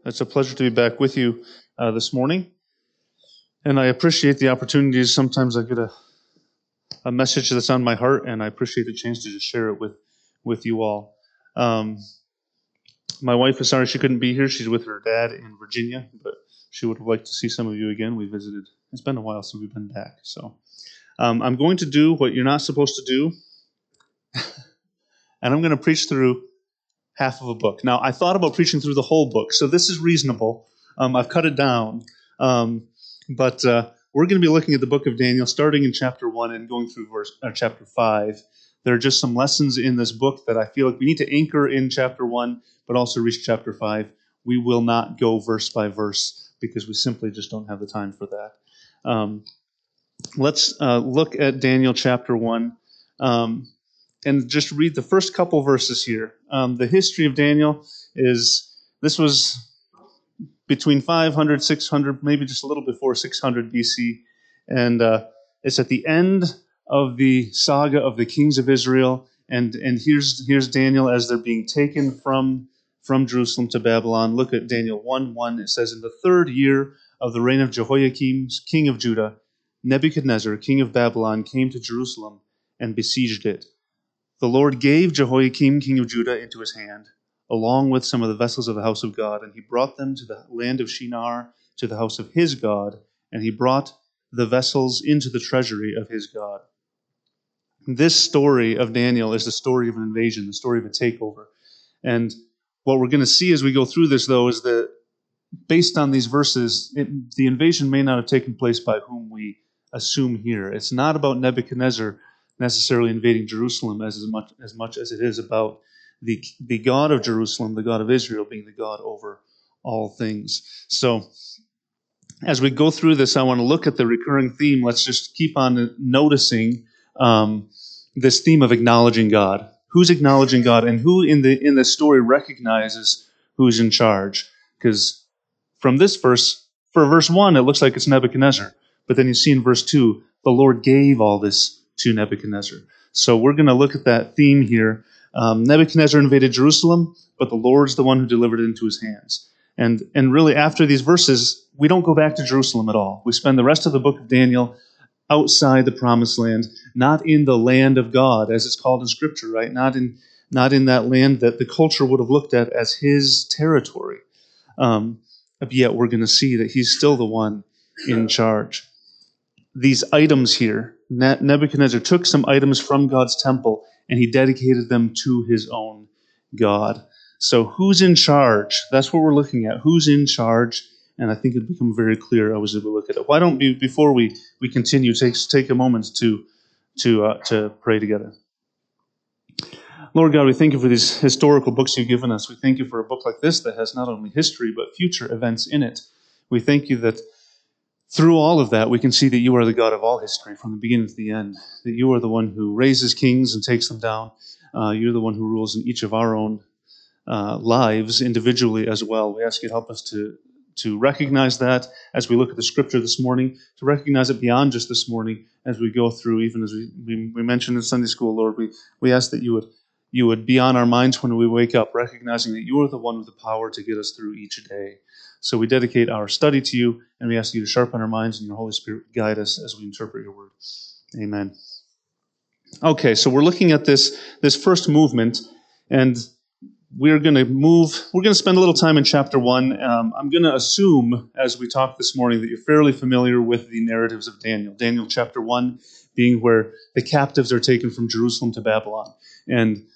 It's a pleasure to be back with you this morning, and I appreciate the opportunities. Sometimes I get a message that's on my heart, and I appreciate the chance to just share it with you all. My wife is sorry she couldn't be here. She's with her dad in Virginia, but she would have liked to see some of you again. We visited. It's been a while since we've been back, so I'm going to do what you're not supposed to do, and I'm going to preach through half of a book. Now, I thought about preaching through the whole book, so this is reasonable. I've cut it down. But we're going to be looking at the book of Daniel, starting in chapter 1 and going through chapter 5. There are just some lessons in this book that I feel like we need to anchor in chapter 1, but also reach chapter 5. We will not go verse by verse because we simply just don't have the time for that. Let's look at Daniel chapter 1. And just read the first couple verses here. The history of Daniel this was between 500, 600, maybe just a little before 600 BC. And it's at the end of the saga of the kings of Israel. And here's Daniel as they're being taken from Jerusalem to Babylon. Look at Daniel 1:1. It says, "In the third year of the reign of Jehoiakim, king of Judah, Nebuchadnezzar, king of Babylon, came to Jerusalem and besieged it. The Lord gave Jehoiakim, king of Judah, into his hand, along with some of the vessels of the house of God, and he brought them to the land of Shinar, to the house of his God, and he brought the vessels into the treasury of his God." This story of Daniel is the story of an invasion, the story of a takeover. And what we're going to see as we go through this, though, is that based on these verses, the invasion may not have taken place by whom we assume here. It's not about Nebuchadnezzar necessarily invading Jerusalem as much as it is about the God of Jerusalem, the God of Israel, being the God over all things. So as we go through this, I want to look at the recurring theme. Let's just keep on noticing this theme of acknowledging God. Who's acknowledging God, and who in the story recognizes who's in charge? Because from this verse, for verse 1, it looks like it's Nebuchadnezzar. But then you see in verse 2, the Lord gave all this to Nebuchadnezzar. So we're going to look at that theme here. Nebuchadnezzar invaded Jerusalem, but the Lord's the one who delivered it into his hands. And really, after these verses, we don't go back to Jerusalem at all. We spend the rest of the book of Daniel outside the promised land, not in the land of God, as it's called in Scripture, right? Not in that land that the culture would have looked at as his territory. Yet we're going to see that he's still the one in charge. These items here, Nebuchadnezzar took some items from God's temple and he dedicated them to his own God. So who's in charge? That's what we're looking at. Who's in charge? And I think it'll become very clear as we look at it. Why don't we, before we continue, take a moment to pray together. Lord God, we thank you for these historical books you've given us. We thank you for a book like this that has not only history but future events in it. We thank you that through all of that, we can see that you are the God of all history, from the beginning to the end, that you are the one who raises kings and takes them down. You're the one who rules in each of our own lives individually as well. We ask you to help us to recognize that as we look at the Scripture this morning, to recognize it beyond just this morning as we go through, even as we mentioned in Sunday school, Lord, we ask that you would be on our minds when we wake up, recognizing that you are the one with the power to get us through each day. So we dedicate our study to you, and we ask you to sharpen our minds, and your Holy Spirit guide us as we interpret your word. Amen. Okay, so we're looking at this first movement, and we're going to spend a little time in chapter 1. I'm going to assume, as we talk this morning, that you're fairly familiar with the narratives of Daniel. Daniel chapter 1 being where the captives are taken from Jerusalem to Babylon. And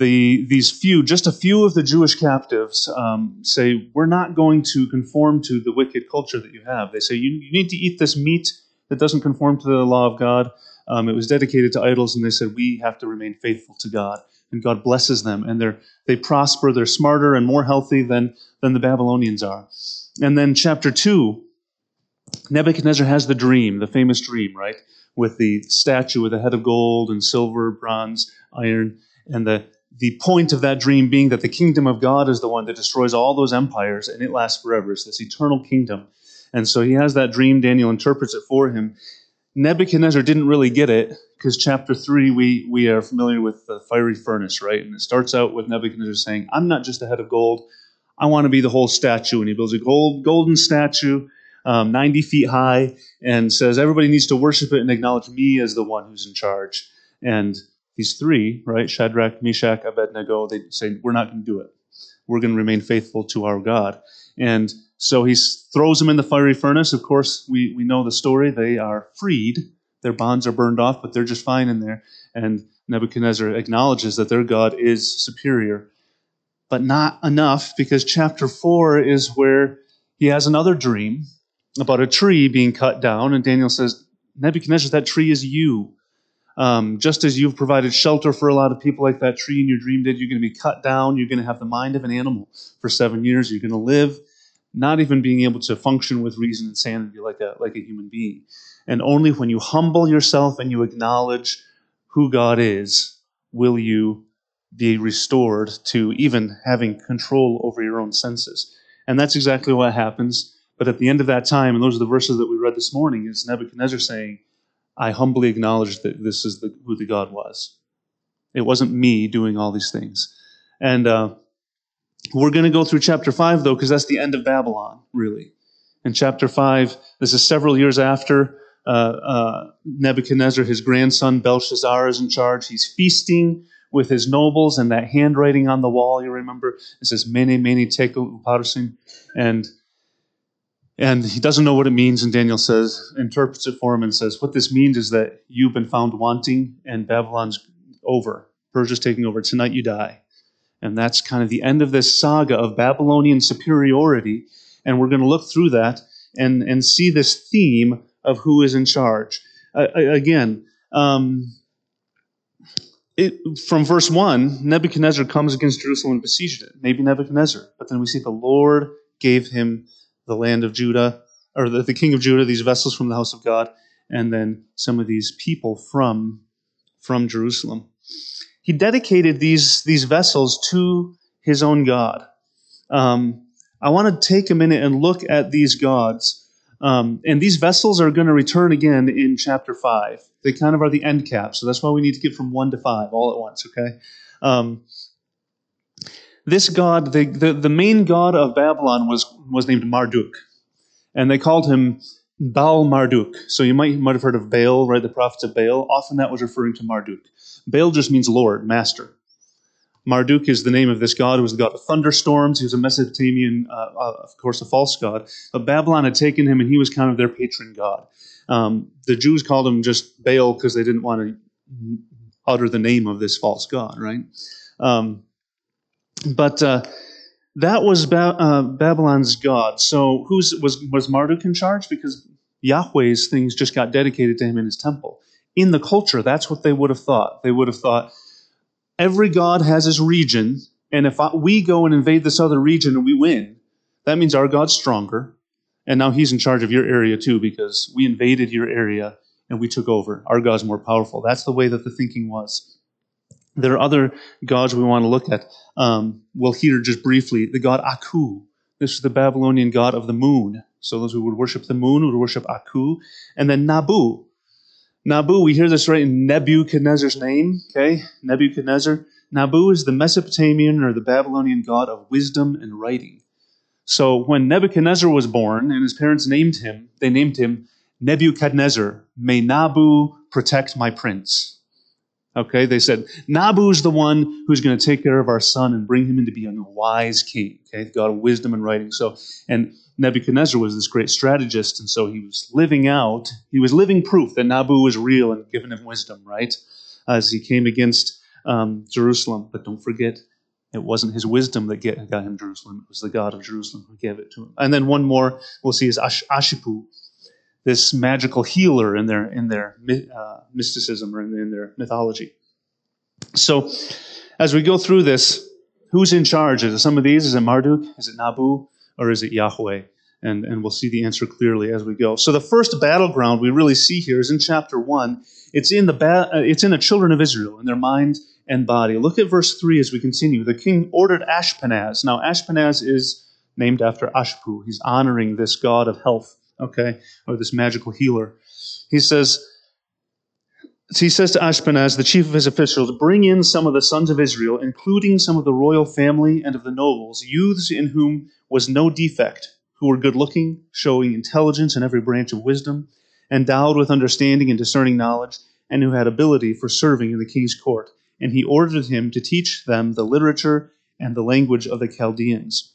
just a few of the Jewish captives say, we're not going to conform to the wicked culture that you have. They say, you need to eat this meat that doesn't conform to the law of God. It was dedicated to idols, and they said, we have to remain faithful to God. And God blesses them, and they prosper. They're smarter and more healthy than the Babylonians are. And then chapter 2, Nebuchadnezzar has the dream, the famous dream, right? With the statue with a head of gold and silver, bronze, iron, and the point of that dream being that the kingdom of God is the one that destroys all those empires, and it lasts forever. It's this eternal kingdom. And so he has that dream. Daniel interprets it for him. Nebuchadnezzar didn't really get it, because chapter 3, we are familiar with the fiery furnace, right? And it starts out with Nebuchadnezzar saying, I'm not just a head of gold, I want to be the whole statue. And he builds a golden statue, 90 feet high, and says everybody needs to worship it and acknowledge me as the one who's in charge. And these three, right, Shadrach, Meshach, Abednego, they say, we're not going to do it. We're going to remain faithful to our God. And so he throws them in the fiery furnace. Of course, we know the story. They are freed. Their bonds are burned off, but they're just fine in there. And Nebuchadnezzar acknowledges that their God is superior. But not enough, because chapter 4 is where he has another dream about a tree being cut down. And Daniel says, Nebuchadnezzar, that tree is you. Just as you've provided shelter for a lot of people like that tree in your dream did, you're going to be cut down. You're going to have the mind of an animal for 7 years. You're going to live not even being able to function with reason and sanity like a human being. And only when you humble yourself and you acknowledge who God is, will you be restored to even having control over your own senses. And that's exactly what happens. But at the end of that time, and those are the verses that we read this morning, is Nebuchadnezzar saying, I humbly acknowledge that this is who the God was. It wasn't me doing all these things. And we're going to go through chapter 5, though, because that's the end of Babylon, really. In chapter 5, this is several years after Nebuchadnezzar, his grandson Belshazzar is in charge. He's feasting with his nobles, and that handwriting on the wall, you remember, it says, Mene, Mene, Tekel, Uparsin. And he doesn't know what it means, and Daniel interprets it for him and says, what this means is that you've been found wanting, and Babylon's over. Persia's taking over. Tonight you die. And that's kind of the end of this saga of Babylonian superiority. And we're going to look through that and see this theme of who is in charge. Again, from verse 1, Nebuchadnezzar comes against Jerusalem and besieged it. Maybe Nebuchadnezzar. But then we see the Lord gave him the land of Judah, or the king of Judah, these vessels from the house of God, and then some of these people from Jerusalem. He dedicated these vessels to his own God. I want to take a minute and look at these gods. And these vessels are going to return again in chapter 5. They kind of are the end cap, so that's why we need to get from 1 to 5 all at once, okay? This god, the main god of Babylon was named Marduk, and they called him Baal Marduk. So you might have heard of Baal, right? The prophets of Baal. Often that was referring to Marduk. Baal just means Lord, Master. Marduk is the name of this god who was the god of thunderstorms. He was a Mesopotamian, of course, a false god. But Babylon had taken him, and he was kind of their patron god. The Jews called him just Baal because they didn't want to utter the name of this false god, right? But that was Babylon's god. So was Marduk in charge? Because Yahweh's things just got dedicated to him in his temple. In the culture, that's what they would have thought. They would have thought, every god has his region, and if we go and invade this other region and we win, that means our God's stronger, and now he's in charge of your area too, because we invaded your area and we took over. Our God's more powerful. That's the way that the thinking was. There are other gods we want to look at. We'll hear just briefly the god Aku. This is the Babylonian god of the moon. So those who would worship the moon would worship Aku. And then Nabu. Nabu, we hear this right in Nebuchadnezzar's name. Okay, Nebuchadnezzar. Nabu is the Mesopotamian or the Babylonian god of wisdom and writing. So when Nebuchadnezzar was born and his parents named him, they named him Nebuchadnezzar. May Nabu protect my prince. Okay, they said, Nabu's the one who's going to take care of our son and bring him into being a wise king. Okay, the god of wisdom and writing. And Nebuchadnezzar was this great strategist, and so he was living proof that Nabu was real and given him wisdom, right? As he came against Jerusalem. But don't forget, it wasn't his wisdom that got him Jerusalem. It was the God of Jerusalem who gave it to him. And then one more we'll see is Ashipu, this magical healer in their mysticism or in their mythology. So as we go through this, who's in charge? Is it some of these? Is it Marduk? Is it Nabu? Or is it Yahweh? And we'll see the answer clearly as we go. So the first battleground we really see here is in chapter 1. It's in the children of Israel, in their mind and body. Look at verse 3 as we continue. The king ordered Ashpenaz. Now Ashpenaz is named after Ashpu. He's honoring this god of health, okay, or this magical healer. He says, So he says to Ashpenaz, the chief of his officials, bring in some of the sons of Israel, including some of the royal family and of the nobles, youths in whom was no defect, who were good-looking, showing intelligence in every branch of wisdom, endowed with understanding and discerning knowledge, and who had ability for serving in the king's court. And he ordered him to teach them the literature and the language of the Chaldeans.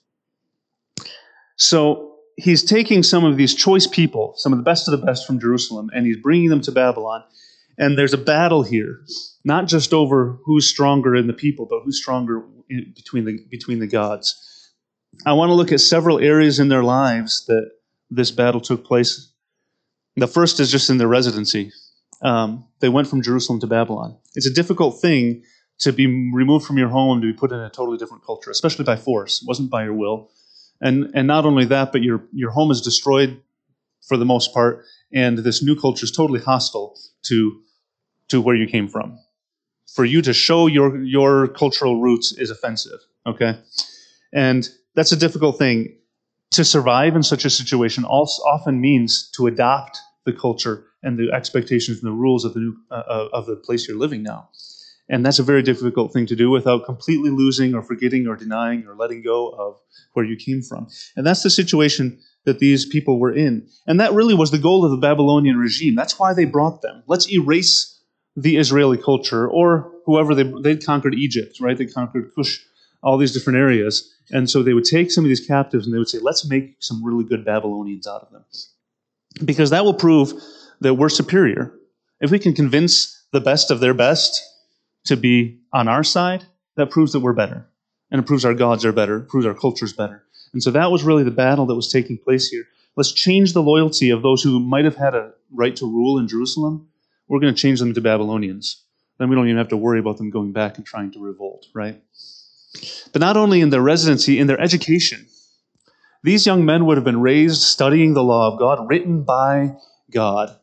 So he's taking some of these choice people, some of the best from Jerusalem, and he's bringing them to Babylon. And there's a battle here, not just over who's stronger in the people, but who's stronger between the gods. I want to look at several areas in their lives that this battle took place. The first is just in their residency. They went from Jerusalem to Babylon. It's a difficult thing to be removed from your home, to be put in a totally different culture, especially by force. It wasn't by your will. And not only that, but your home is destroyed for the most part, and this new culture is totally hostile to where you came from. For you to show your cultural roots is offensive, okay? And that's a difficult thing. To survive in such a situation also often means to adopt the culture and the expectations and the rules of the place you're living now. And that's a very difficult thing to do without completely losing or forgetting or denying or letting go of where you came from. And that's the situation that these people were in. And that really was the goal of the Babylonian regime. That's why they brought them. Let's erase the Israeli culture, or whoever they'd conquered Egypt, right? They conquered Cush, all these different areas. And so they would take some of these captives and they would say, let's make some really good Babylonians out of them. Because that will prove that we're superior. If we can convince the best of their best to be on our side, that proves that we're better. And it proves our gods are better, it proves our culture's better. And so that was really the battle that was taking place here. Let's change the loyalty of those who might have had a right to rule in Jerusalem. We're going to change them to Babylonians. Then we don't even have to worry about them going back and trying to revolt, right? But not only in their residency, in their education. These young men would have been raised studying the law of God, written by God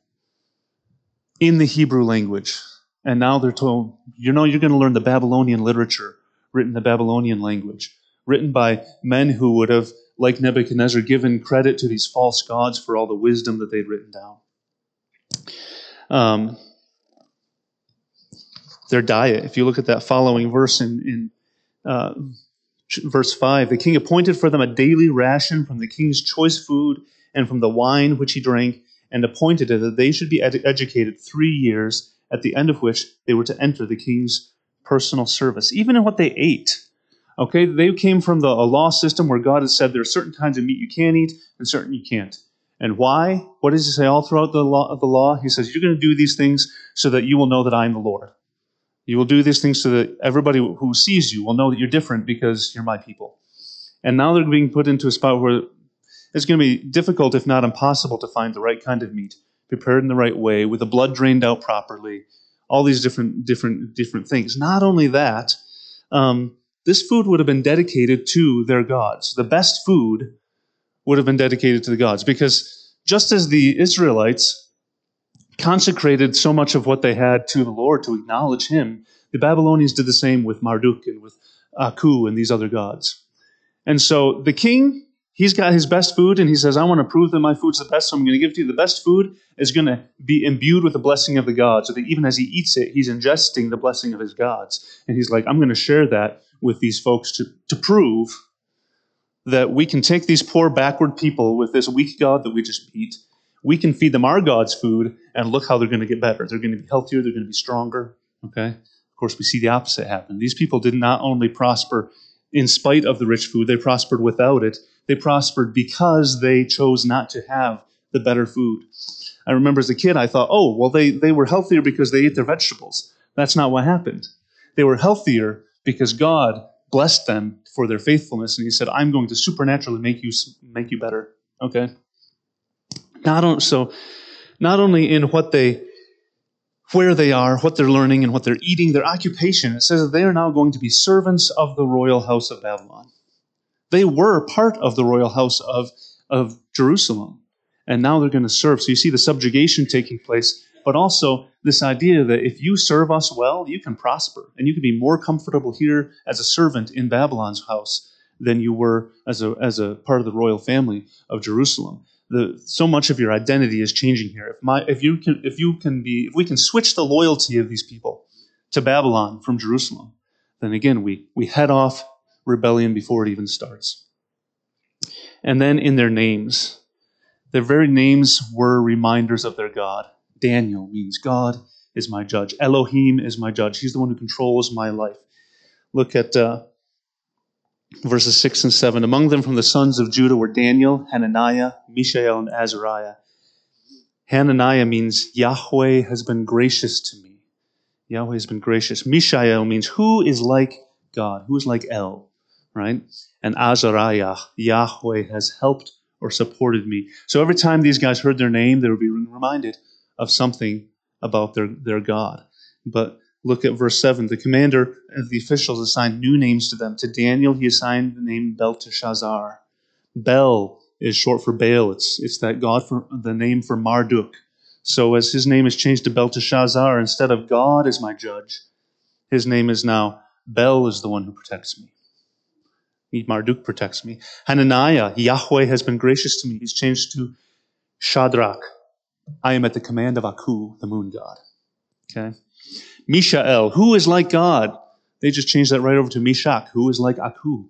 in the Hebrew language. And now they're told, you're going to learn the Babylonian literature, written in the Babylonian language, written by men who would have, like Nebuchadnezzar, given credit to these false gods for all the wisdom that they'd written down. Their diet, if you look at that following verse in verse 5, the king appointed for them a daily ration from the king's choice food and from the wine which he drank, and appointed it that they should be educated 3 years, at the end of which they were to enter the king's personal service, even in what they ate. Okay, they came from a law system where God has said there are certain kinds of meat you can eat and certain you can't. And why? What does he say all throughout the law? He says, you're going to do these things so that you will know that I am the Lord. You will do these things so that everybody who sees you will know that you're different because you're my people. And now they're being put into a spot where it's going to be difficult, if not impossible, to find the right kind of meat, prepared in the right way, with the blood drained out properly, all these different things. Not only that, this food would have been dedicated to their gods. The best food would have been dedicated to the gods, because just as the Israelites consecrated so much of what they had to the Lord to acknowledge him, the Babylonians did the same with Marduk and with Aku and these other gods. And so the king, he's got his best food, and he says, I want to prove that my food's the best, so I'm going to give it to you. The best food is going to be imbued with the blessing of the gods, so that even as he eats it, he's ingesting the blessing of his gods. And he's like, I'm going to share that with these folks to prove that we can take these poor backward people with this weak God that we just beat. We can feed them our God's food, and look how they're going to get better. They're going to be healthier. They're going to be stronger. Okay? Of course, we see the opposite happen. These people did not only prosper in spite of the rich food, they prospered without it. They prospered because they chose not to have the better food. I remember as a kid, I thought, oh, well, they were healthier because they ate their vegetables. That's not what happened. They were healthier because God blessed them for their faithfulness, and he said, I'm going to supernaturally make you better. Okay? Not only in where they are, what they're learning, and what they're eating, their occupation. It says that they are now going to be servants of the royal house of Babylon. They were part of the royal house of Jerusalem, and now they're going to serve. So you see the subjugation taking place, but also this idea that if you serve us well, you can prosper, and you can be more comfortable here as a servant in Babylon's house than you were as a part of the royal family of Jerusalem. so much of your identity is changing here. If we can switch the loyalty of these people to Babylon from Jerusalem, then again we head off rebellion before it even starts. And then in their names, their very names were reminders of their God. Daniel means God is my judge. Elohim is my judge. He's the one who controls my life. Look at verses 6 and 7. Among them from the sons of Judah were Daniel, Hananiah, Mishael, and Azariah. Hananiah means Yahweh has been gracious to me. Yahweh has been gracious. Mishael means who is like God, who is like El, right? And Azariah, Yahweh has helped or supported me. So every time these guys heard their name, they would be reminded of something about their God. But look at verse 7. The commander of the officials assigned new names to them. To Daniel, he assigned the name Belteshazzar. Bel is short for Baal. It's that God for the name for Marduk. So as his name is changed to Belteshazzar, instead of God as my judge, his name is now Bel is the one who protects me. Marduk protects me. Hananiah, Yahweh has been gracious to me. He's changed to Shadrach. I am at the command of Aku, the moon god. Okay. Mishael, who is like God? They just changed that right over to Meshach, who is like Aku.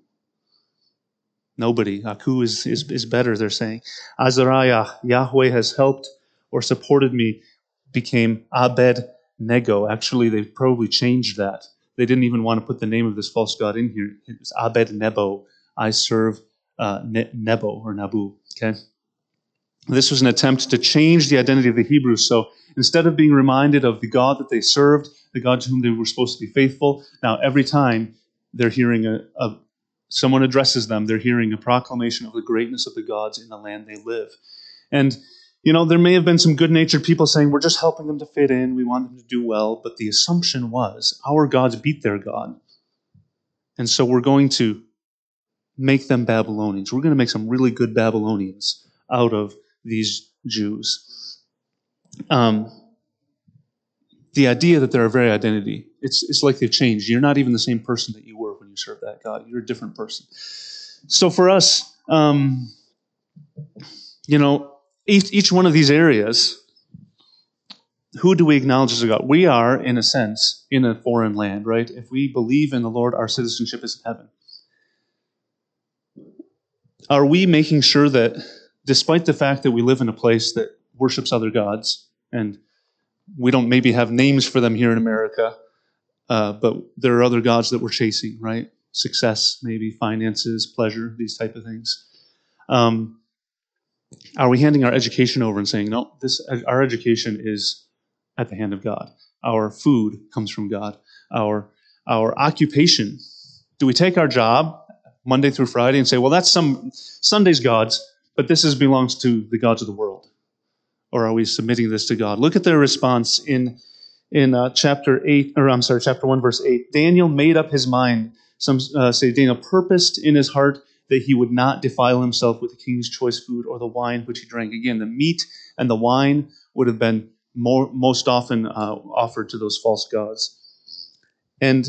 Nobody. Aku is better, they're saying. Azariah, Yahweh has helped or supported me, became Abed-Nego. Actually, they probably changed that. They didn't even want to put the name of this false god in here. It was Abed-Nebo. I serve Nebo or Nabu. Okay. This was an attempt to change the identity of the Hebrews. So instead of being reminded of the God that they served, the God to whom they were supposed to be faithful, now every time they're hearing someone addresses them, they're hearing a proclamation of the greatness of the gods in the land they live. And, there may have been some good-natured people saying, we're just helping them to fit in, we want them to do well, but the assumption was, our gods beat their God. And so we're going to make them Babylonians. We're going to make some really good Babylonians out of these Jews. The idea that they're our very identity, it's like they've changed. You're not even the same person that you were when you served that God. You're a different person. So for us, each one of these areas, who do we acknowledge as a God? We are, in a sense, in a foreign land, right? If we believe in the Lord, our citizenship is in heaven. Are we making sure that, despite the fact that we live in a place that worships other gods, and we don't maybe have names for them here in America, but there are other gods that we're chasing, right? Success, maybe, finances, pleasure, these type of things. Are we handing our education over and saying, no, our education is at the hand of God. Our food comes from God. Our occupation. Do we take our job Monday through Friday and say, well, that's some Sunday's gods, but this belongs to the gods of the world? Or are we submitting this to God? Look at their response in chapter 1, verse 8. Daniel made up his mind. Some say Daniel purposed in his heart that he would not defile himself with the king's choice food or the wine which he drank. Again, the meat and the wine would have been most often offered to those false gods. And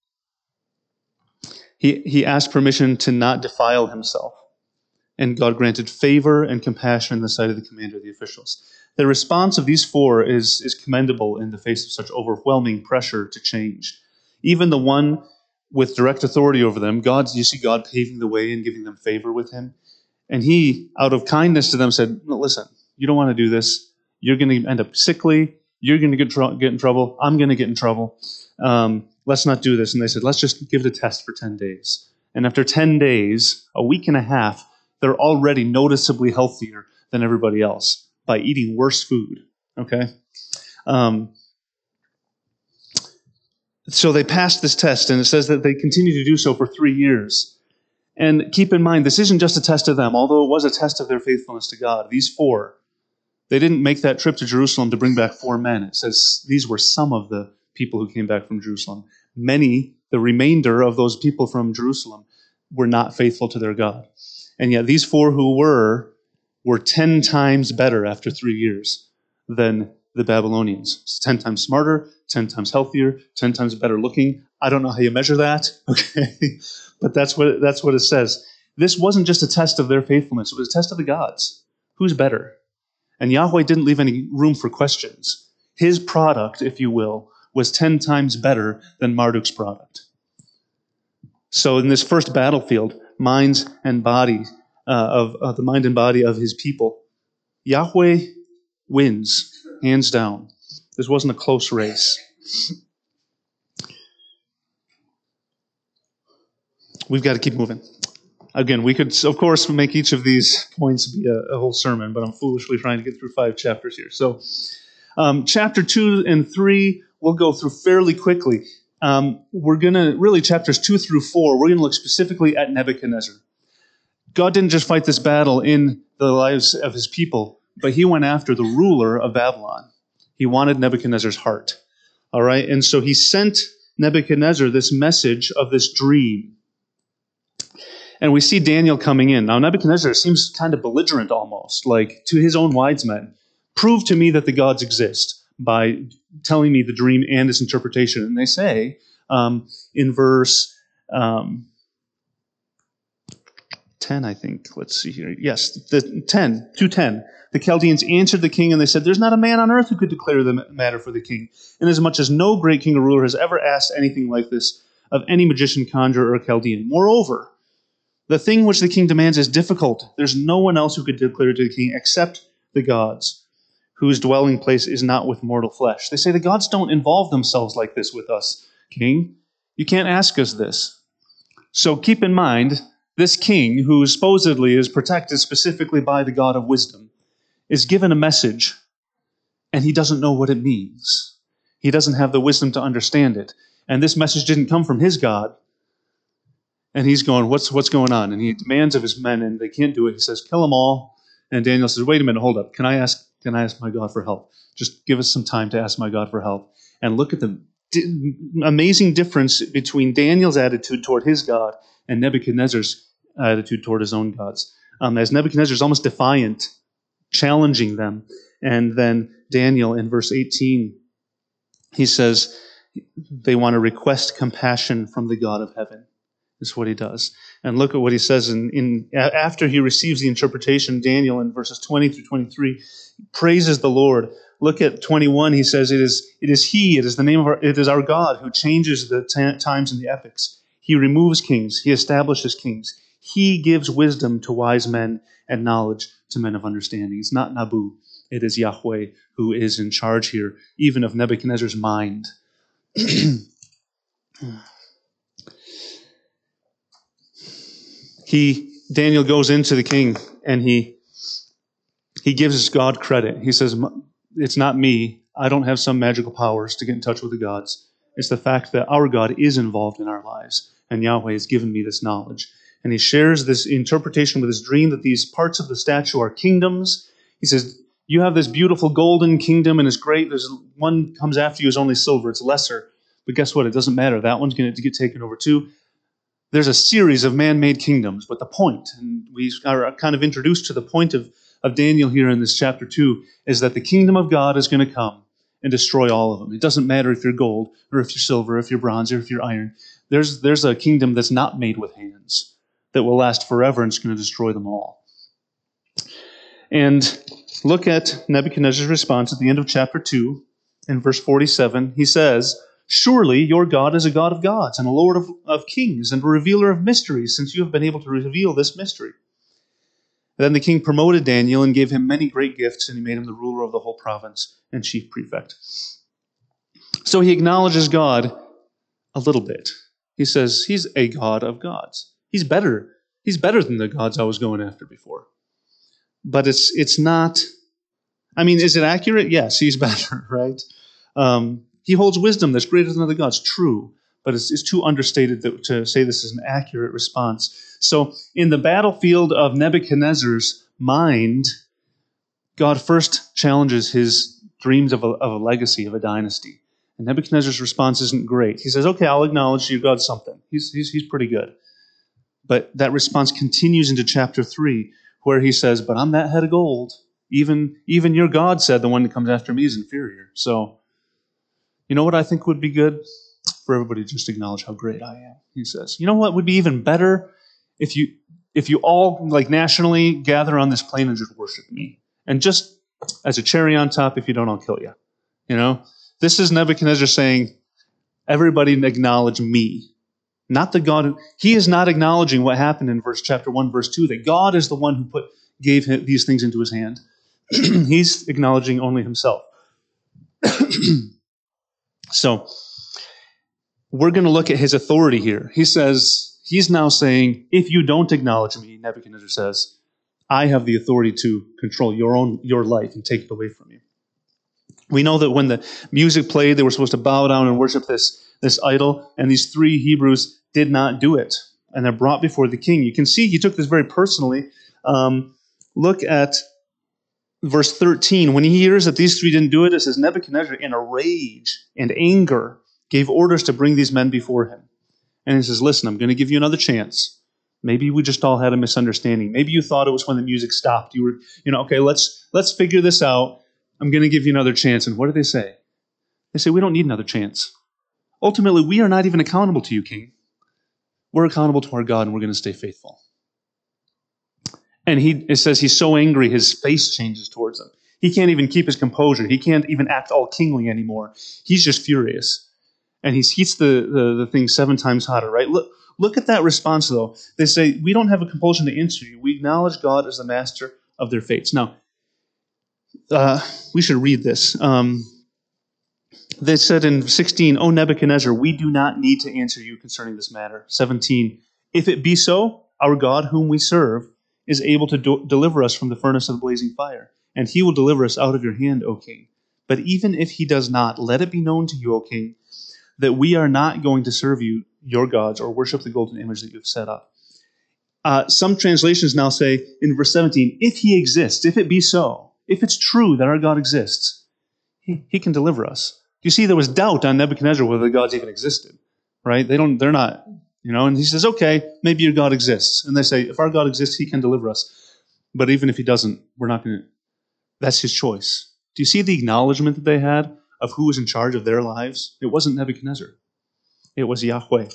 he asked permission to not defile himself. And God granted favor and compassion in the sight of the commander of the officials. The response of these four is commendable in the face of such overwhelming pressure to change. Even the one with direct authority over them, you see God paving the way and giving them favor with him. And he, out of kindness to them, said, no, listen, you don't want to do this. You're going to end up sickly. You're going to get in trouble. I'm going to get in trouble. Let's not do this. And they said, let's just give it a test for 10 days. And after 10 days, a week and a half, they're already noticeably healthier than everybody else by eating worse food. Okay? So they passed this test, and it says that they continue to do so for 3 years. And keep in mind, this isn't just a test of them, although it was a test of their faithfulness to God. These four, they didn't make that trip to Jerusalem to bring back 4 men. It says these were some of the people who came back from Jerusalem. Many, the remainder of those people from Jerusalem, were not faithful to their God. And yet these 4 who were 10 times better after 3 years than the Babylonians. It's 10 times smarter, 10 times healthier, 10 times better looking. I don't know how you measure that, okay? But that's what it says. This wasn't just a test of their faithfulness. It was a test of the gods. Who's better? And Yahweh didn't leave any room for questions. His product, if you will, was 10 times better than Marduk's product. So in this first battlefield, minds and body of the mind and body of his people, Yahweh wins, hands down. This wasn't a close race. We've got to keep moving. Again, we could, of course, make each of these points be a whole sermon, but I'm foolishly trying to get through 5 chapters here. So chapter 2 and 3, we'll go through fairly quickly. We're going to, really chapters 2 through 4, we're going to look specifically at Nebuchadnezzar. God didn't just fight this battle in the lives of his people, but he went after the ruler of Babylon. He wanted Nebuchadnezzar's heart. All right, and so he sent Nebuchadnezzar this message of this dream. And we see Daniel coming in. Now, Nebuchadnezzar seems kind of belligerent almost, like to his own wise men. Prove to me that the gods exist by telling me the dream and its interpretation. And they say in verse 10, I think. Let's see here. Yes, 2:10. The Chaldeans answered the king, and they said, "There's not a man on earth who could declare the matter for the king, inasmuch as no great king or ruler has ever asked anything like this of any magician, conjurer, or Chaldean. Moreover, the thing which the king demands is difficult. There's no one else who could declare it to the king except the gods, whose dwelling place is not with mortal flesh." They say, the gods don't involve themselves like this with us, king. You can't ask us this. So keep in mind, this king, who supposedly is protected specifically by the God of wisdom, is given a message, and he doesn't know what it means. He doesn't have the wisdom to understand it. And this message didn't come from his God. And he's going, what's going on? And he demands of his men, and they can't do it. He says, kill them all. And Daniel says, wait a minute, hold up. Can I ask my God for help? Just give us some time to ask my God for help. And look at the amazing difference between Daniel's attitude toward his God and Nebuchadnezzar's attitude toward his own gods. As Nebuchadnezzar is almost defiant, challenging them. And then Daniel in verse 18, he says they want to request compassion from the God of heaven. Is what he does. And look at what he says after he receives the interpretation. Daniel in verses 20 through 23 praises the Lord. Look at 21. He says, it is our God who changes the times and the epochs. He removes kings. He establishes kings. He gives wisdom to wise men and knowledge to men of understanding. It's not Nabu. It is Yahweh who is in charge here, even of Nebuchadnezzar's mind. Daniel goes into the king, and he gives God credit. He says, it's not me. I don't have some magical powers to get in touch with the gods. It's the fact that our God is involved in our lives, and Yahweh has given me this knowledge. And he shares this interpretation with his dream that these parts of the statue are kingdoms. He says, you have this beautiful golden kingdom, and it's great. There's one comes after you is only silver. It's lesser. But guess what? It doesn't matter. That one's going to get taken over too. There's a series of man-made kingdoms, but the point, and we are kind of introduced to the point of Daniel here in this chapter 2, is that the kingdom of God is going to come and destroy all of them. It doesn't matter if you're gold, or if you're silver, if you're bronze, or if you're iron. There's a kingdom that's not made with hands, that will last forever, and it's going to destroy them all. And look at Nebuchadnezzar's response at the end of chapter 2, in verse 47. He says, surely your God is a God of gods and a Lord of kings and a revealer of mysteries, since you have been able to reveal this mystery. Then the king promoted Daniel and gave him many great gifts, and he made him the ruler of the whole province and chief prefect. So he acknowledges God a little bit. He says he's a God of gods. He's better. He's better than the gods I was going after before. But it's not, I mean, is it accurate? Yes, he's better, right? He holds wisdom that's greater than other gods. True, but it's too understated to say this is an accurate response. So in the battlefield of Nebuchadnezzar's mind, God first challenges his dreams of a legacy, of a dynasty. And Nebuchadnezzar's response isn't great. He says, okay, I'll acknowledge you God's something. He's pretty good. But that response continues into chapter 3, where he says, but I'm that head of gold. Even your God said the one that comes after me is inferior. So, you know what I think would be good? For everybody to just acknowledge how great I am, he says. You know what would be even better? If you if you all, like nationally, gather on this plain and just worship me. And just as a cherry on top, if you don't, I'll kill you. You know? This is Nebuchadnezzar saying, everybody acknowledge me. Not the God. He is not acknowledging what happened in chapter 1, verse 2, that God is the one who gave him these things into his hand. He's acknowledging only himself. So, we're going to look at his authority here. He's now saying, if you don't acknowledge me, Nebuchadnezzar says, I have the authority to control your life and take it away from you. We know that when the music played, they were supposed to bow down and worship this idol, and these 3 Hebrews did not do it, and they're brought before the king. You can see he took this very personally. Look at verse 13. When he hears that these 3 didn't do it, it says, Nebuchadnezzar, in a rage and anger, gave orders to bring these men before him. And he says, listen, I'm going to give you another chance. Maybe we just all had a misunderstanding. Maybe you thought it was when the music stopped. You were, okay, let's figure this out. I'm going to give you another chance. And what do they say? They say, we don't need another chance. Ultimately, we are not even accountable to you, king. We're accountable to our God, and we're going to stay faithful. And it says he's so angry, his face changes towards them. He can't even keep his composure. He can't even act all kingly anymore. He's just furious. And he heats the thing 7 times hotter, right? Look at that response, though. They say, we don't have a compulsion to answer you. We acknowledge God as the master of their fates. Now, we should read this. They said in 16, O Nebuchadnezzar, we do not need to answer you concerning this matter. 17, if it be so, our God whom we serve is able to deliver us from the furnace of blazing fire, and he will deliver us out of your hand, O king. But even if he does not, let it be known to you, O king, that we are not going to serve you, your gods, or worship the golden image that you have set up. Some translations now say in verse 17, if he exists, if it be so, if it's true that our God exists, he can deliver us. You see, there was doubt on Nebuchadnezzar whether the gods even existed, right? They're not, and he says, okay, maybe your God exists. And they say, if our God exists, he can deliver us. But even if he doesn't, we're not going to, that's his choice. Do you see the acknowledgement that they had of who was in charge of their lives? It wasn't Nebuchadnezzar. It was Yahweh.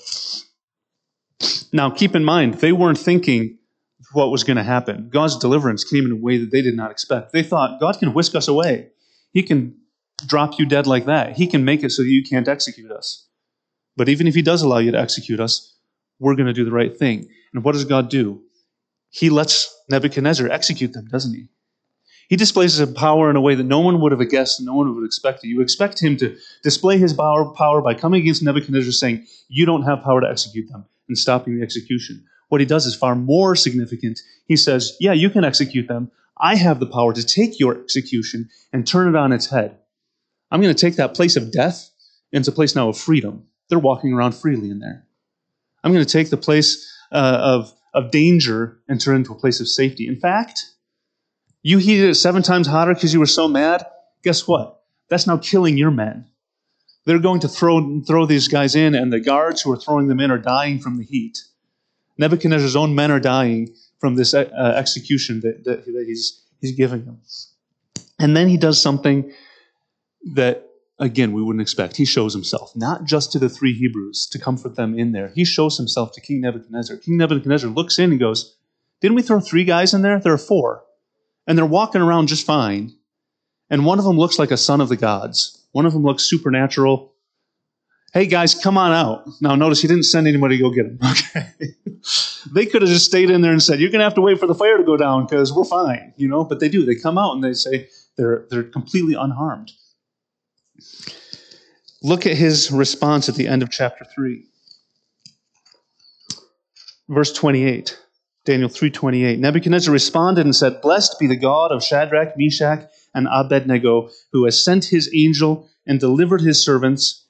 Now, keep in mind, they weren't thinking what was going to happen. God's deliverance came in a way that they did not expect. They thought, God can whisk us away. He can drop you dead like that. He can make it so that you can't execute us. But even if he does allow you to execute us, we're going to do the right thing. And what does God do? He lets Nebuchadnezzar execute them, doesn't he? He displays his power in a way that no one would have guessed and no one would have expected. You expect him to display his power by coming against Nebuchadnezzar saying, you don't have power to execute them, and stopping the execution. What he does is far more significant. He says, yeah, you can execute them. I have the power to take your execution and turn it on its head. I'm going to take that place of death into a place now of freedom. They're walking around freely in there. I'm going to take the place of danger and turn it into a place of safety. In fact, you heated it 7 times hotter because you were so mad. Guess what? That's now killing your men. They're going to throw these guys in, and the guards who are throwing them in are dying from the heat. Nebuchadnezzar's own men are dying from this execution that he's giving them. And then he does something that, again, we wouldn't expect. He shows himself, not just to the 3 Hebrews to comfort them in there. He shows himself to King Nebuchadnezzar. King Nebuchadnezzar looks in and goes, didn't we throw 3 guys in there? There are 4. And they're walking around just fine. And one of them looks like a son of the gods. One of them looks supernatural. Hey, guys, come on out. Now, notice he didn't send anybody to go get him. Okay. They could have just stayed in there and said, you're going to have to wait for the fire to go down because we're fine. But they do. They come out and they say they're completely unharmed. Look at his response at the end of chapter 3. Verse 28. Daniel 3:28. Nebuchadnezzar responded and said, blessed be the God of Shadrach, Meshach, and Abednego, who has sent his angel and delivered his servants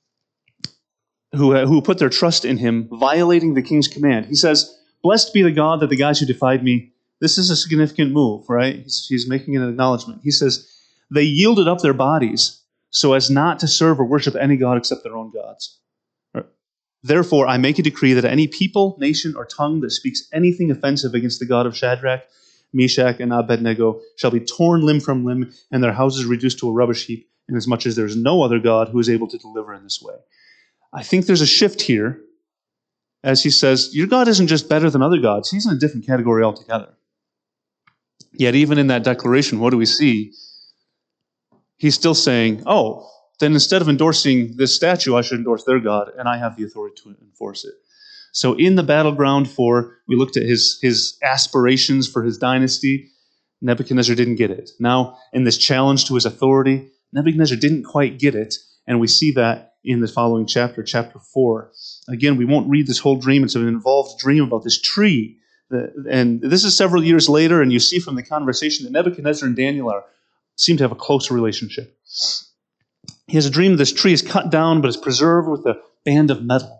who put their trust in him, violating the king's command. He says, blessed be the God that the guys who defied me, this is a significant move, right? He's making an acknowledgement. He says, they yielded up their bodies so as not to serve or worship any god except their own gods. Therefore, I make a decree that any people, nation, or tongue that speaks anything offensive against the God of Shadrach, Meshach, and Abednego shall be torn limb from limb, and their houses reduced to a rubbish heap, inasmuch as there is no other God who is able to deliver in this way. I think there's a shift here as he says, your God isn't just better than other gods. He's in a different category altogether. Yet even in that declaration, what do we see? He's still saying, oh, then instead of endorsing this statue, I should endorse their God, and I have the authority to enforce it. So in the battleground we looked at his aspirations for his dynasty. Nebuchadnezzar didn't get it. Now, in this challenge to his authority, Nebuchadnezzar didn't quite get it, and we see that in the following chapter, chapter 4. Again, we won't read this whole dream. It's an involved dream about this tree. And this is several years later, and you see from the conversation that Nebuchadnezzar and Daniel seem to have a close relationship. He has a dream that this tree is cut down, but is preserved with a band of metal.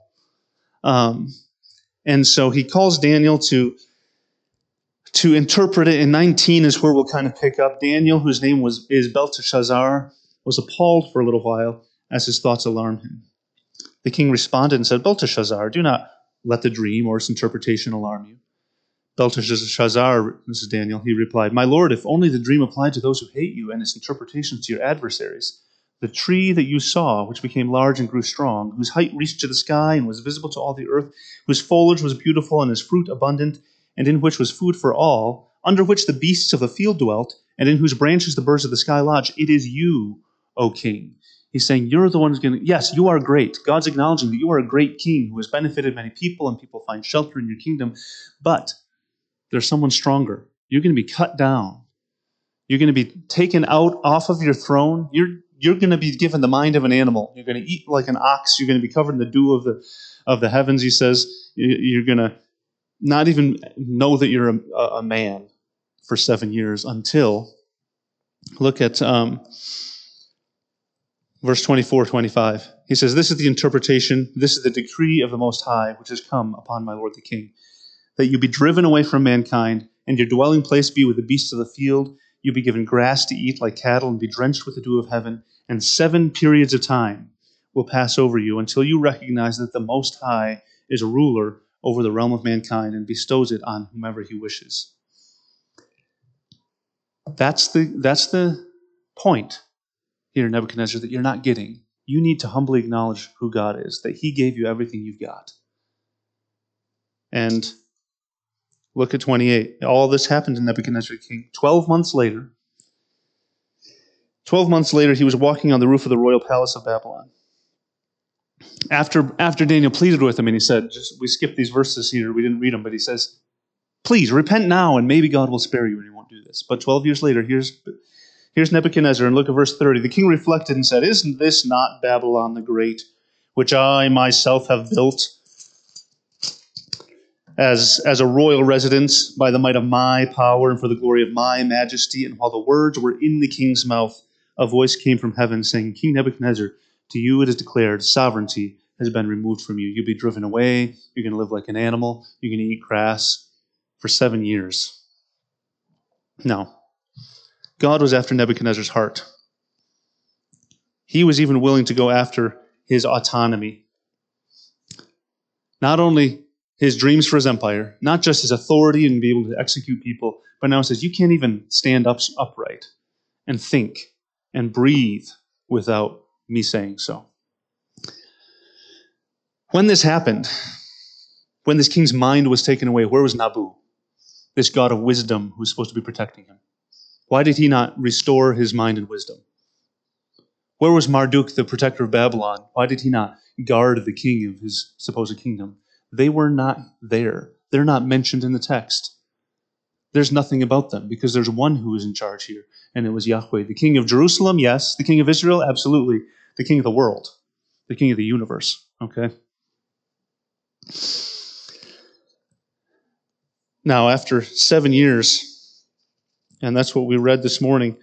And so he calls Daniel to interpret it. In 19 is where we'll kind of pick up. Daniel, whose name is Belteshazzar, was appalled for a little while as his thoughts alarmed him. The king responded and said, Belteshazzar, do not let the dream or its interpretation alarm you. Belteshazzar, this is Daniel, he replied, my lord, if only the dream applied to those who hate you and its interpretation to your adversaries. The tree that you saw, which became large and grew strong, whose height reached to the sky and was visible to all the earth, whose foliage was beautiful and his fruit abundant, and in which was food for all, under which the beasts of the field dwelt, and in whose branches the birds of the sky lodge, it is you, O king. He's saying, you're the one who's going to, yes, you are great. God's acknowledging that you are a great king who has benefited many people, and people find shelter in your kingdom. But there's someone stronger. You're going to be cut down. You're going to be taken off of your throne. You're going to be given the mind of an animal. You're going to eat like an ox. You're going to be covered in the dew of the heavens, he says. You're going to not even know that you're a man for 7 years until, look at verse 24, 25. He says, this is the interpretation, this is the decree of the Most High, which has come upon my Lord the King, that you be driven away from mankind, and your dwelling place be with the beasts of the field. You be given grass to eat like cattle, and be drenched with the dew of heaven. And 7 periods of time will pass over you until you recognize that the Most High is a ruler over the realm of mankind and bestows it on whomever he wishes. That's the point here, Nebuchadnezzar, that you're not getting. You need to humbly acknowledge who God is, that he gave you everything you've got. And look at 28. All this happened to Nebuchadnezzar king. 12 months later, he was walking on the roof of the royal palace of Babylon. After Daniel pleaded with him, and he said, we skipped these verses here, we didn't read them, but he says, please, repent now, and maybe God will spare you, and he won't do this. But 12 years later, here's Nebuchadnezzar, and look at verse 30. The king reflected and said, isn't this not Babylon the Great, which I myself have built as a royal residence by the might of my power and for the glory of my majesty? And while the words were in the king's mouth, a voice came from heaven saying, King Nebuchadnezzar, to you it is declared, sovereignty has been removed from you. You'll be driven away. You're going to live like an animal. You're going to eat grass for 7 years. Now, God was after Nebuchadnezzar's heart. He was even willing to go after his autonomy. Not only his dreams for his empire, not just his authority and be able to execute people, but now it says you can't even stand up upright and think and breathe without me saying so. When this happened, when this king's mind was taken away, where was Nabu, this god of wisdom who's supposed to be protecting him? Why did he not restore his mind and wisdom? Where was Marduk, the protector of Babylon? Why did he not guard the king of his supposed kingdom? They were not there. They're not mentioned in the text. There's nothing about them because there's one who is in charge here, and it was Yahweh. The king of Jerusalem, yes. The king of Israel, absolutely. The king of the world. The king of the universe, okay? Now, after 7 years, and that's what we read this morning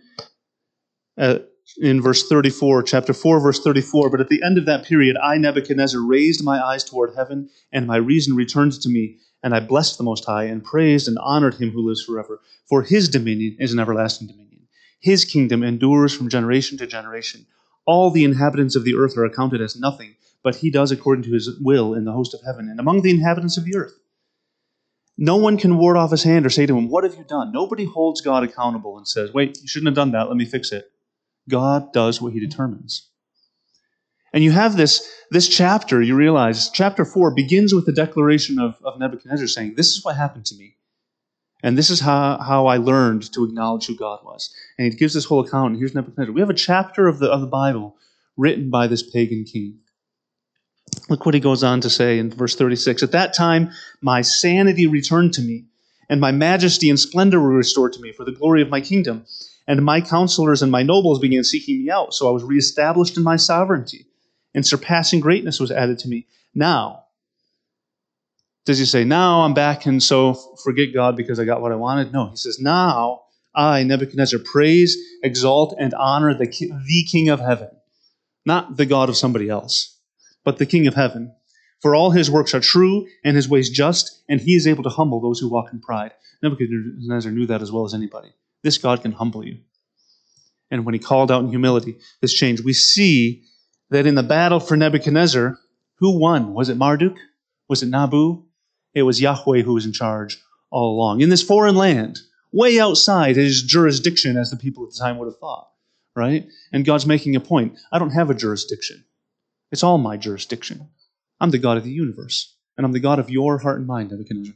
in verse 34, chapter 4, verse 34. But at the end of that period, I, Nebuchadnezzar, raised my eyes toward heaven, and my reason returned to me. And I blessed the Most High, and praised and honored him who lives forever. For his dominion is an everlasting dominion. His kingdom endures from generation to generation. All the inhabitants of the earth are accounted as nothing, but he does according to his will in the host of heaven and among the inhabitants of the earth. No one can ward off his hand or say to him, what have you done? Nobody holds God accountable and says, wait, you shouldn't have done that, let me fix it. God does what he determines. And you have this chapter, you realize, chapter 4 begins with the declaration of Nebuchadnezzar saying, this is what happened to me. And this is how I learned to acknowledge who God was. And he gives this whole account, and here's Nebuchadnezzar. We have a chapter of the Bible written by this pagan king. Look what he goes on to say in verse 36. At that time, my sanity returned to me, and my majesty and splendor were restored to me for the glory of my kingdom. And my counselors and my nobles began seeking me out, so I was reestablished in my sovereignty, and surpassing greatness was added to me. Now, does he say, now I'm back and so forget God because I got what I wanted? No, he says, now I, Nebuchadnezzar, praise, exalt, and honor the King of heaven. Not the God of somebody else, but the King of heaven. For all his works are true and his ways just, and he is able to humble those who walk in pride. Nebuchadnezzar knew that as well as anybody. This God can humble you. And when he called out in humility, this changed. We see that in the battle for Nebuchadnezzar, who won? Was it Marduk? Was it Nabu? It was Yahweh who was in charge all along. In this foreign land, way outside his jurisdiction, as the people at the time would have thought, right? And God's making a point. I don't have a jurisdiction. It's all my jurisdiction. I'm the God of the universe, and I'm the God of your heart and mind, Nebuchadnezzar.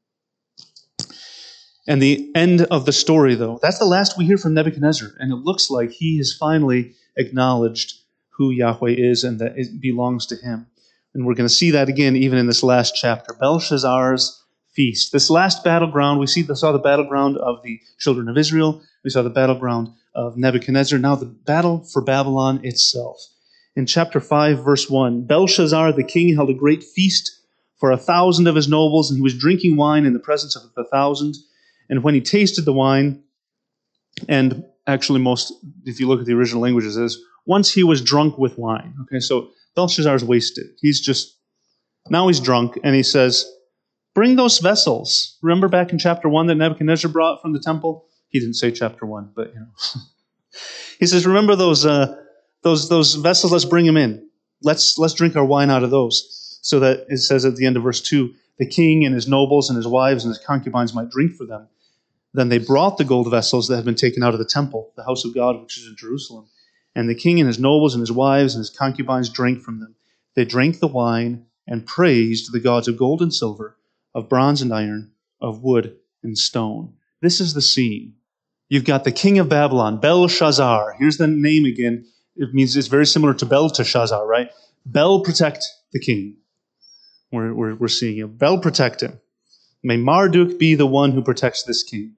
And the end of the story, though, that's the last we hear from Nebuchadnezzar, and it looks like he has finally acknowledged who Yahweh is and that it belongs to him. And we're going to see that again even in this last chapter, Belshazzar's feast. This last battleground, we saw the battleground of the children of Israel. We saw the battleground of Nebuchadnezzar. Now the battle for Babylon itself. In chapter 5, verse 1, Belshazzar the king held a great feast for 1,000 of his nobles, and he was drinking wine in the presence of the 1,000. And when he tasted the wine, and actually if you look at the original languages, it says, once he was drunk with wine. Okay, so Belshazzar's wasted. Now he's drunk, and he says, bring those vessels. Remember back in chapter 1 that Nebuchadnezzar brought from the temple? He didn't say chapter 1, but he says, remember those vessels, let's bring them in. Let's drink our wine out of those. So that it says at the end of verse 2, the king and his nobles and his wives and his concubines might drink for them. Then they brought the gold vessels that had been taken out of the temple, the house of God, which is in Jerusalem. And the king and his nobles and his wives and his concubines drank from them. They drank the wine and praised the gods of gold and silver, of bronze and iron, of wood and stone. This is the scene. You've got the king of Babylon, Belshazzar. Here's the name again. It means it's very similar to Belteshazzar, right? Bel, protect the king. We're seeing him. Bel, protect him. May Marduk be the one who protects this king.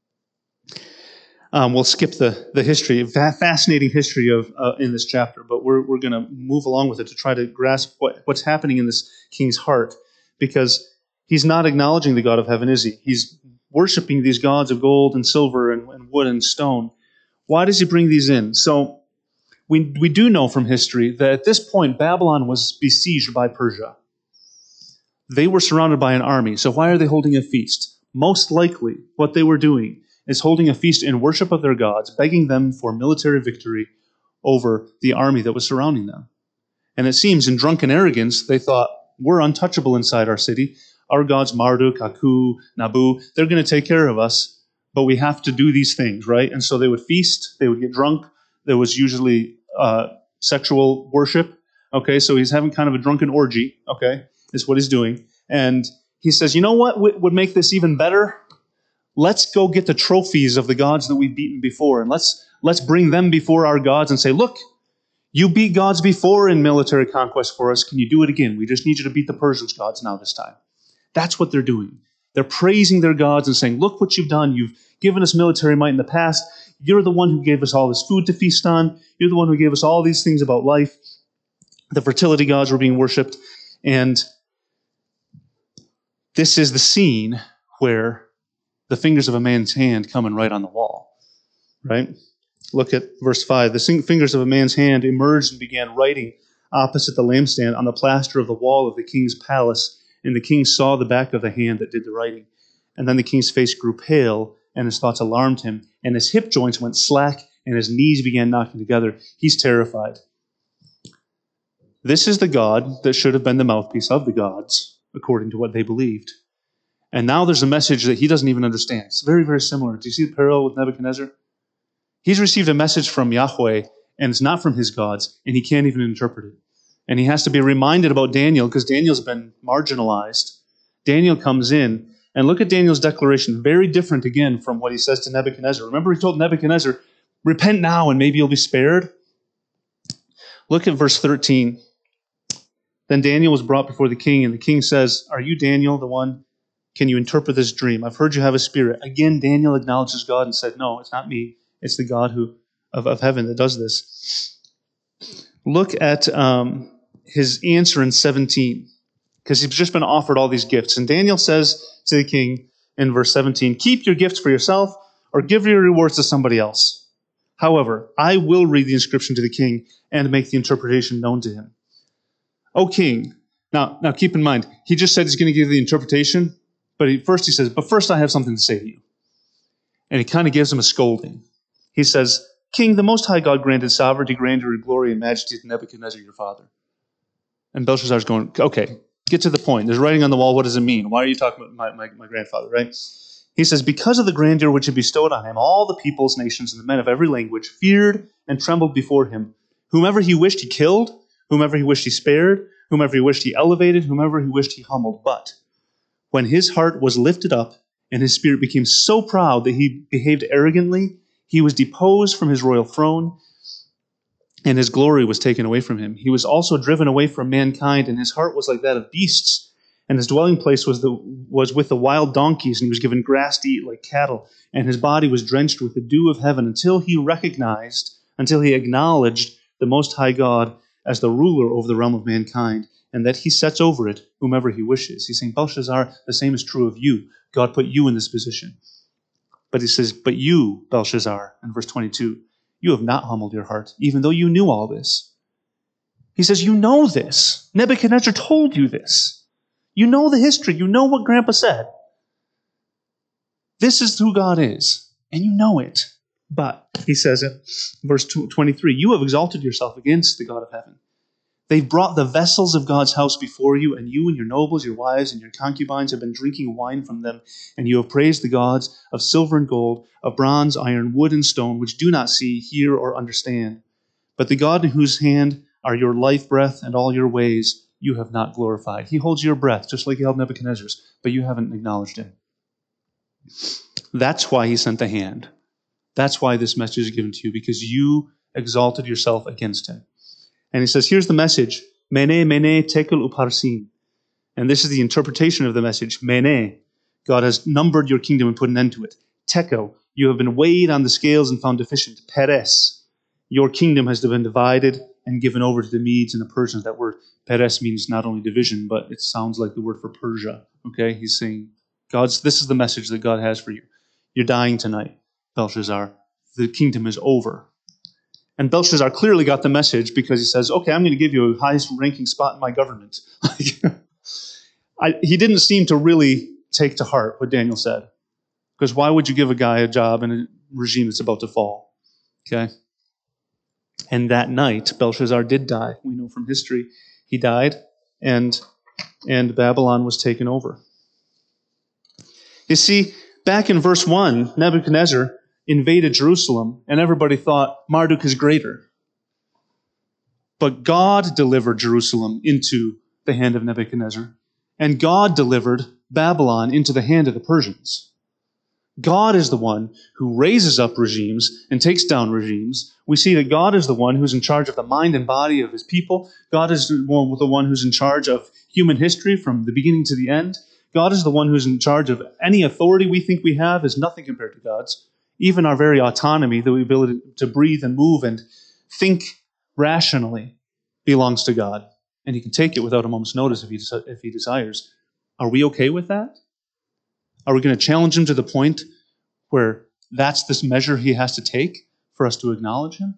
We'll skip the history, fascinating history of in this chapter, but we're going to move along with it to try to grasp what's happening in this king's heart, because he's not acknowledging the God of heaven, is he? He's worshiping these gods of gold and silver and wood and stone. Why does he bring these in? So we do know from history that at this point Babylon was besieged by Persia. They were surrounded by an army. So why are they holding a feast? Most likely what they were doing is holding a feast in worship of their gods, begging them for military victory over the army that was surrounding them. And it seems in drunken arrogance, they thought, we're untouchable inside our city. Our gods, Marduk, Aku, Nabu, they're going to take care of us, but we have to do these things, right? And so they would feast, they would get drunk. There was usually sexual worship. Okay, so he's having kind of a drunken orgy, okay, is what he's doing. And he says, you know what would make this even better? Let's go get the trophies of the gods that we've beaten before, and let's bring them before our gods and say, look, you beat gods before in military conquest for us. Can you do it again? We just need you to beat the Persians' gods now this time. That's what they're doing. They're praising their gods and saying, look what you've done. You've given us military might in the past. You're the one who gave us all this food to feast on. You're the one who gave us all these things about life. The fertility gods were being worshipped. And this is the scene where the fingers of a man's hand come and write on the wall, right? Look at verse 5. The fingers of a man's hand emerged and began writing opposite the lampstand on the plaster of the wall of the king's palace. And the king saw the back of the hand that did the writing. And then the king's face grew pale, and his thoughts alarmed him. And his hip joints went slack, and his knees began knocking together. He's terrified. This is the God that should have been the mouthpiece of the gods, according to what they believed. And now there's a message that he doesn't even understand. It's very, very similar. Do you see the parallel with Nebuchadnezzar? He's received a message from Yahweh, and it's not from his gods, and he can't even interpret it. And he has to be reminded about Daniel because Daniel's been marginalized. Daniel comes in, and look at Daniel's declaration. Very different again from what he says to Nebuchadnezzar. Remember he told Nebuchadnezzar, repent now and maybe you'll be spared? Look at verse 13. Then Daniel was brought before the king, and the king says, are you Daniel, the one? Can you interpret this dream? I've heard you have a spirit. Again, Daniel acknowledges God and said, no, it's not me. It's the God of heaven that does this. Look at his answer in 17, because he's just been offered all these gifts. And Daniel says to the king in verse 17, keep your gifts for yourself or give your rewards to somebody else. However, I will read the inscription to the king and make the interpretation known to him. O king, now keep in mind, he just said he's going to give the interpretation, but first he says, but first I have something to say to you. And he kind of gives him a scolding. He says, King, the Most High God granted sovereignty, grandeur, glory, and majesty to Nebuchadnezzar, your father. And Belshazzar's going, okay, get to the point. There's writing on the wall. What does it mean? Why are you talking about my grandfather, right? He says, because of the grandeur which he bestowed on him, all the peoples, nations, and the men of every language feared and trembled before him. Whomever he wished, he killed. Whomever he wished, he spared. Whomever he wished, he elevated. Whomever he wished, he humbled. But when his heart was lifted up and his spirit became so proud that he behaved arrogantly, he was deposed from his royal throne, and his glory was taken away from him. He was also driven away from mankind, and his heart was like that of beasts, and his dwelling place was with the wild donkeys, and he was given grass to eat like cattle, and his body was drenched with the dew of heaven until he acknowledged the Most High God as the ruler over the realm of mankind, and that he sets over it whomever he wishes. He's saying, Belshazzar, the same is true of you. God put you in this position. But he says, but you, Belshazzar, in verse 22, you have not humbled your heart, even though you knew all this. He says, you know this. Nebuchadnezzar told you this. You know the history. You know what Grandpa said. This is who God is, and you know it. But, he says in verse 23, you have exalted yourself against the God of heaven. They've brought the vessels of God's house before you, and you and your nobles, your wives, and your concubines have been drinking wine from them, and you have praised the gods of silver and gold, of bronze, iron, wood, and stone, which do not see, hear, or understand. But the God in whose hand are your life breath and all your ways, you have not glorified. He holds your breath, just like he held Nebuchadnezzar's, but you haven't acknowledged him. That's why he sent the hand. That's why this message is given to you, because you exalted yourself against him. And he says, here's the message. Mene, mene, tekel uparsin. And this is the interpretation of the message. Mene, God has numbered your kingdom and put an end to it. Tekel, you have been weighed on the scales and found deficient. Peres, your kingdom has been divided and given over to the Medes and the Persians. That word Peres means not only division, but it sounds like the word for Persia. Okay, he's saying, this is the message that God has for you. You're dying tonight, Belshazzar. The kingdom is over. And Belshazzar clearly got the message because he says, okay, I'm going to give you a highest ranking spot in my government. He didn't seem to really take to heart what Daniel said. Because why would you give a guy a job in a regime that's about to fall? Okay? And that night, Belshazzar did die. We know from history he died, and Babylon was taken over. You see, back in verse 1, Nebuchadnezzar invaded Jerusalem, and everybody thought Marduk is greater. But God delivered Jerusalem into the hand of Nebuchadnezzar, and God delivered Babylon into the hand of the Persians. God is the one who raises up regimes and takes down regimes. We see that God is the one who's in charge of the mind and body of his people. God is the one who's in charge of human history from the beginning to the end. God is the one who's in charge of any authority we think we have is nothing compared to God's. Even our very autonomy, the ability to breathe and move and think rationally, belongs to God. And he can take it without a moment's notice if he desires. Are we okay with that? Are we going to challenge him to the point where that's this measure he has to take for us to acknowledge him?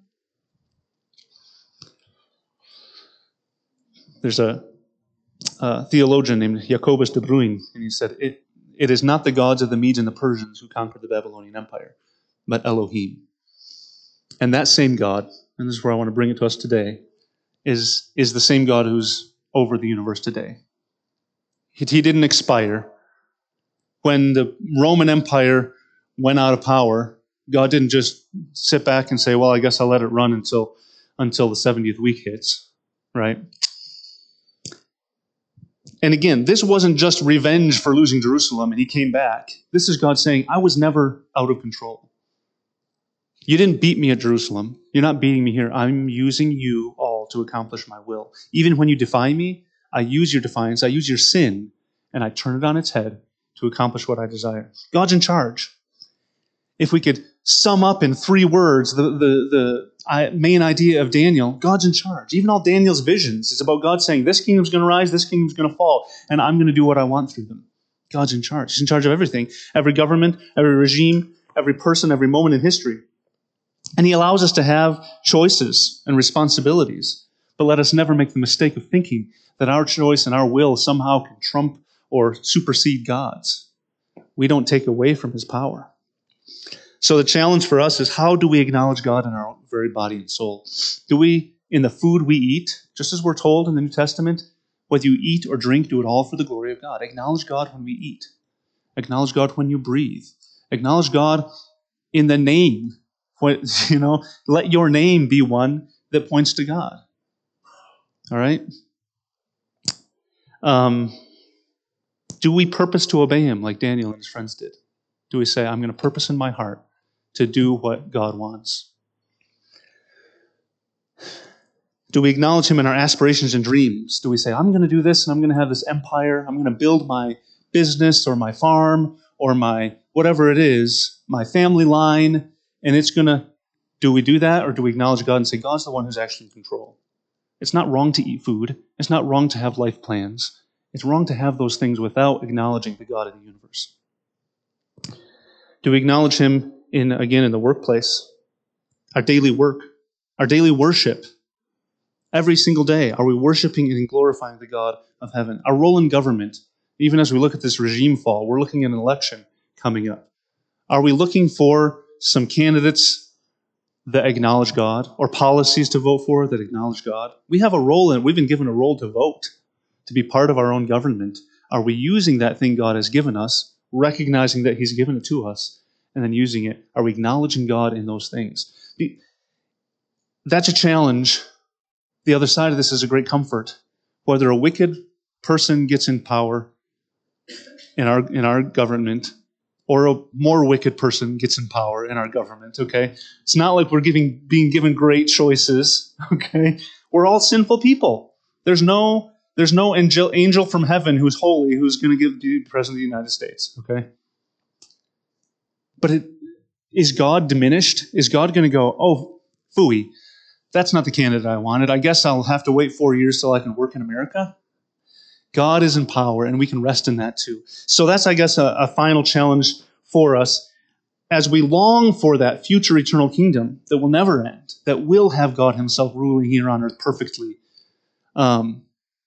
There's a theologian named Jacobus de Bruyn, and he said, it is not the gods of the Medes and the Persians who conquered the Babylonian Empire, but Elohim. And that same God, and this is where I want to bring it to us today, is the same God who's over the universe today. He didn't expire. When the Roman Empire went out of power, God didn't just sit back and say, well, I guess I'll let it run until until the 70th week hits, right? And again, this wasn't just revenge for losing Jerusalem and he came back. This is God saying, I was never out of control. You didn't beat me at Jerusalem. You're not beating me here. I'm using you all to accomplish my will. Even when you defy me, I use your defiance, I use your sin, and I turn it on its head to accomplish what I desire. God's in charge. If we could sum up in 3 words the main idea of Daniel, God's in charge. Even all Daniel's visions, it's about God saying, this kingdom's going to rise, this kingdom's going to fall, and I'm going to do what I want through them. God's in charge. He's in charge of everything. Every government, every regime, every person, every moment in history. And he allows us to have choices and responsibilities. But let us never make the mistake of thinking that our choice and our will somehow can trump or supersede God's. We don't take away from his power. So the challenge for us is, how do we acknowledge God in our very body and soul? Do we, in the food we eat, just as we're told in the New Testament, whether you eat or drink, do it all for the glory of God. Acknowledge God when we eat. Acknowledge God when you breathe. Acknowledge God in the name. Let your name be one that points to God. All right? Do we purpose to obey him like Daniel and his friends did? Do we say, I'm going to purpose in my heart to do what God wants? Do we acknowledge him in our aspirations and dreams? Do we say, I'm going to do this and I'm going to have this empire. I'm going to build my business or my farm or my whatever it is, my family line, and it's going to... Do we do that, or do we acknowledge God and say, God's the one who's actually in control? It's not wrong to eat food. It's not wrong to have life plans. It's wrong to have those things without acknowledging the God of the universe. Do we acknowledge him in the workplace, our daily work, our daily worship? Every single day, are we worshiping and glorifying the God of heaven? Our role in government, even as we look at this regime fall, we're looking at an election coming up. Are we looking for some candidates that acknowledge God, or policies to vote for that acknowledge God? We have a role in, we've been given a role to vote, to be part of our own government. Are we using that thing God has given us, recognizing that he's given it to us, and then using it? Are we acknowledging God in those things? That's a challenge. The other side of this is a great comfort. Whether a wicked person gets in power in our government, or a more wicked person gets in power in our government, okay? It's not like we're being given great choices, okay? We're all sinful people. There's no angel from heaven who's holy who's going to be president of the United States, okay? But is God diminished? Is God going to go, oh, phooey, that's not the candidate I wanted. I guess I'll have to wait 4 years till I can work in America? God is in power, and we can rest in that too. So that's, I guess, a final challenge for us as we long for that future eternal kingdom that will never end, that will have God himself ruling here on earth perfectly. Can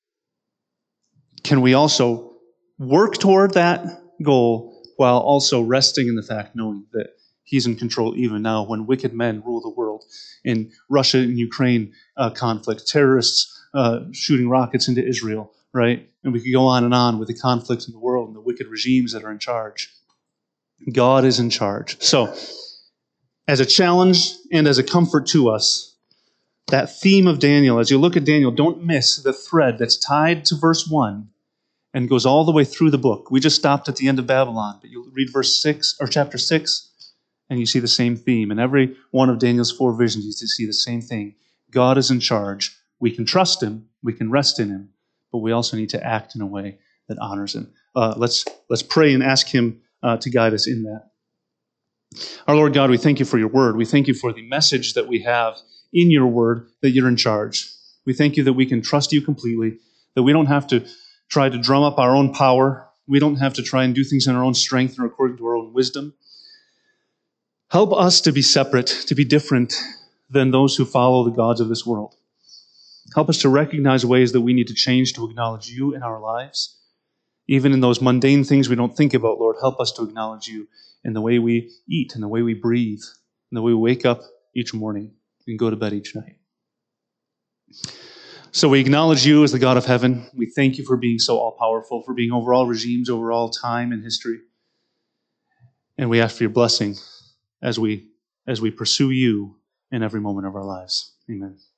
we also work toward that goal while also resting in the fact, knowing that he's in control even now when wicked men rule the world? In Russia and Ukraine conflict, terrorists shooting rockets into Israel, right? And we could go on and on with the conflicts in the world and the wicked regimes that are in charge. God is in charge. So, as a challenge and as a comfort to us, that theme of Daniel, as you look at Daniel, don't miss the thread that's tied to verse 1 and goes all the way through the book. We just stopped at the end of Babylon, but you read verse 6 or chapter 6, and you see the same theme. In every one of Daniel's 4 visions, you see the same thing. God is in charge. We can trust him. We can rest in him. But we also need to act in a way that honors him. Let's pray and ask him to guide us in that. Our Lord God, we thank you for your word. We thank you for the message that we have in your word, that you're in charge. We thank you that we can trust you completely, that we don't have to try to drum up our own power. We don't have to try and do things in our own strength or according to our own wisdom. Help us to be separate, to be different than those who follow the gods of this world. Help us to recognize ways that we need to change to acknowledge you in our lives. Even in those mundane things we don't think about, Lord, help us to acknowledge you in the way we eat, in the way we breathe, in the way we wake up each morning and go to bed each night. So we acknowledge you as the God of heaven. We thank you for being so all-powerful, for being over all regimes, over all time and history. And we ask for your blessing as we pursue you in every moment of our lives. Amen.